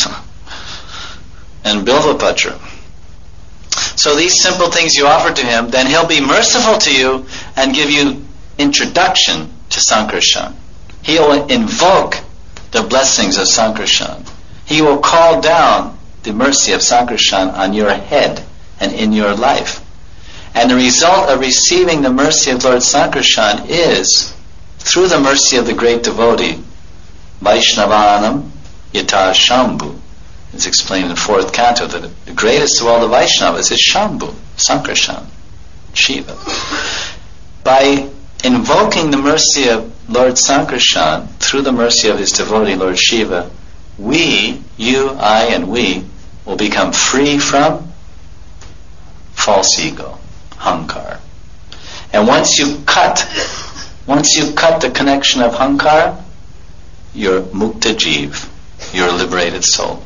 And Bilvapatra. So these simple things you offer to him, then he'll be merciful to you and give you introduction to Sankarshan. He will invoke the blessings of Sankarshan. He will call down the mercy of Sankarshan on your head and in your life. And the result of receiving the mercy of Lord Sankarshan is, through the mercy of the great devotee, Vaishnavanam Yata Shambhu. It's explained in the 4th canto that the greatest of all the Vaishnavas is Shambhu, Sankarshan, Shiva. By invoking the mercy of Lord Sankarshan through the mercy of his devotee Lord Shiva, we, you, I, and we will become free from false ego, Hankar. And once you cut the connection of Hankar, you're Mukta Jeev, you're a liberated soul.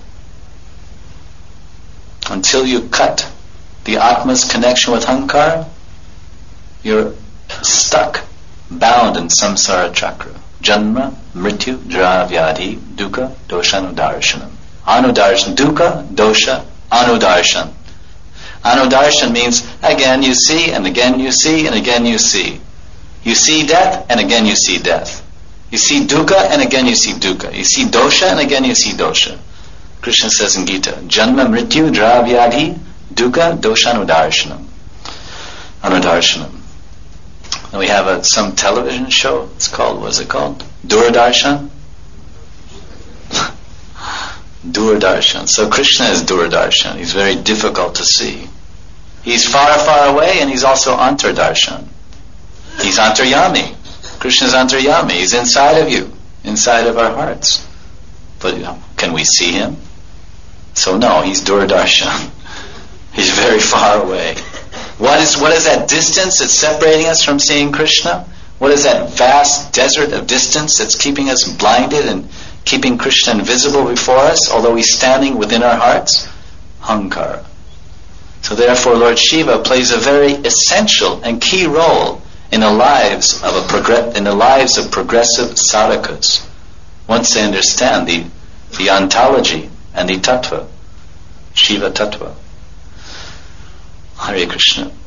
Until you cut the Atma's connection with Hankar, you're stuck, bound in samsara chakra. Janma, mrityu, jara, vyadhi, dukkha, dosha, anudarshanam. Anudarshan, dukkha, dosha, anudarshan. Anudarshan means again you see, and again you see, and again you see. You see death, and again you see death. You see dukkha, and again you see dukkha. You see dosha, and again you see dosha. Krishna says in Gita, Janma, mrityu, jara, vyadhi, dukkha, dosha, anudarshanam. Anudarshanam. And we have some television show. It's called, what is it called? Doordarshan? Doordarshan. So Krishna is Doordarshan. He's very difficult to see. He's far, far away, and he's also Antardarshan. He's Antaryami. Krishna's Antaryami. He's inside of you, inside of our hearts. But can we see him? So no, he's Doordarshan. He's very far away. What is that distance that's separating us from seeing Krishna? What is that vast desert of distance that's keeping us blinded and keeping Krishna invisible before us, although he's standing within our hearts? Hankara. So therefore Lord Shiva plays a very essential and key role in the lives of progressive sadhakas, once they understand the ontology and the tattva, Shiva tattva. Hare Krishna.